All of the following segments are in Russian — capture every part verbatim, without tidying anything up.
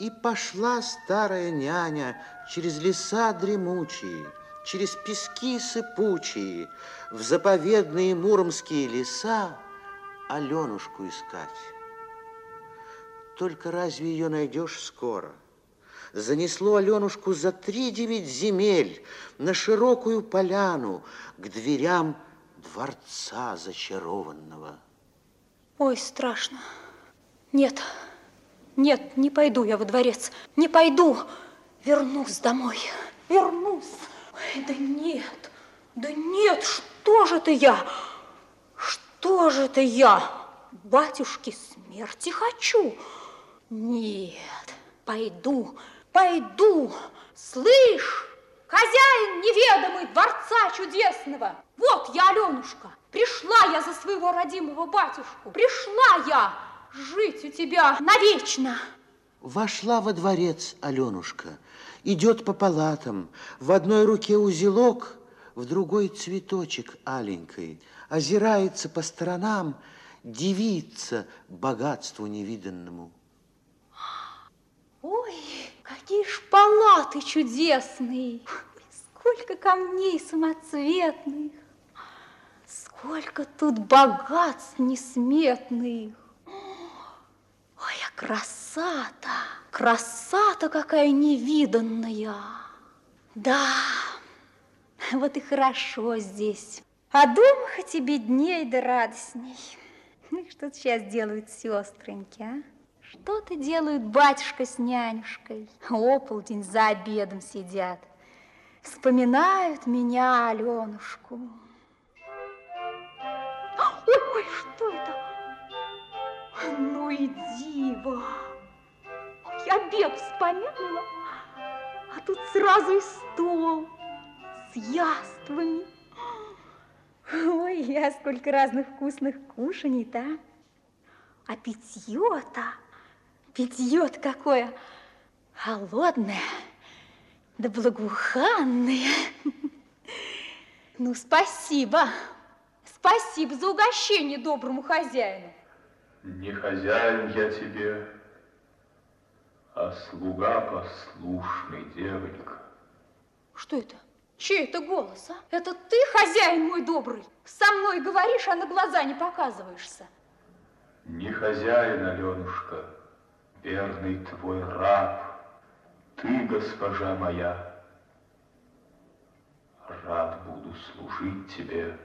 И пошла старая няня через леса дремучие, через пески сыпучие, в заповедные муромские леса Аленушку искать. Только разве ее найдешь скоро? Занесло Аленушку за три девять земель на широкую поляну к дверям дворца зачарованного. Ой, страшно. Нет, нет, не пойду я во дворец, не пойду. Вернусь домой, вернусь. Ой, да нет, да нет, что же это я? Что же это я? Батюшки, смерти хочу. Нет, пойду, пойду. Слышь, хозяин неведомый дворца чудесного, вот я, Аленушка, пришла я за своего родимого батюшку, пришла я жить у тебя навечно. Вошла во дворец Аленушка, идет по палатам, в одной руке узелок, в другой цветочек аленький, озирается по сторонам, дивится богатству невиданному. Ой, какие ж палаты чудесные, сколько камней самоцветных, сколько тут богатств несметных. Ой, а красота, красота какая невиданная. Да, вот и хорошо здесь. А дома хоть и бедней да радостней. Ну и что сейчас делают сестреньки, а? Что-то делают батюшка с нянюшкой. Ополдень за обедом сидят. Вспоминают меня, Аленушку. Ой, ой, что это? Ну и диво. Ой, обед вспомянула, а тут сразу и стол с яствами. Ой, а сколько разных вкусных кушаний-то. А питье-то, питье-то какое холодное, да благоуханное. Ну, спасибо, спасибо за угощение доброму хозяину. Не хозяин я тебе, а слуга послушный, девонька. Что это? Чей это голос, а? Это ты, хозяин мой добрый? Со мной говоришь, а на глаза не показываешься. Не хозяин, Аленушка, верный твой раб. Ты, госпожа моя, рад буду служить тебе.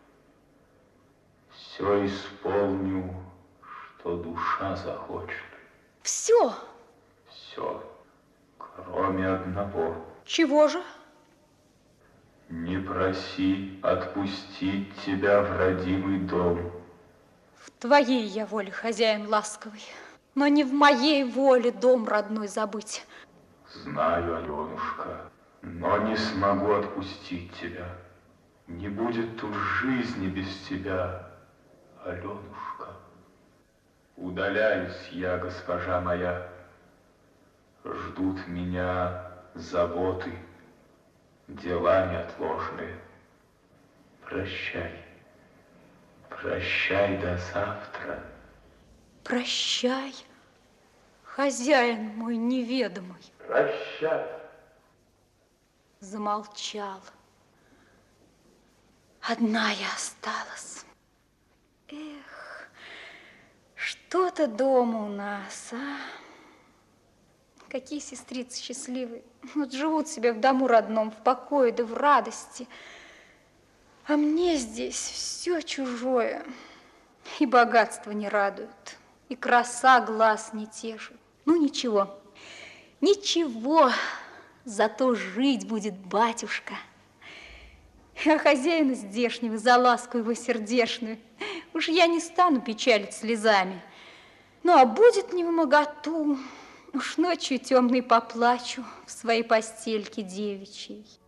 Все исполню, что душа захочет. Все? Все, кроме одного. Чего же? Не проси отпустить тебя в родимый дом. В твоей я воле, хозяин ласковый, но не в моей воле дом родной забыть. Знаю, Аленушка, но не смогу отпустить тебя. Не будет тут жизни без тебя, Аленушка. Удаляюсь я, госпожа моя. Ждут меня заботы, дела неотложные. Прощай. Прощай до завтра. Прощай, хозяин мой неведомый. Прощай. Замолчал. Одна я осталась. Эх, что-то дома у нас, а? Какие сестрицы счастливые. Вот живут себе в дому родном, в покое да в радости. А мне здесь все чужое. И богатство не радует, и краса глаз не тешит. Ну, ничего, ничего, зато жить будет батюшка. А хозяина здешнего за ласку его сердешную уж я не стану печалить слезами. Ну, а будет не вмоготу, уж ночью темной поплачу в своей постельке девичьей.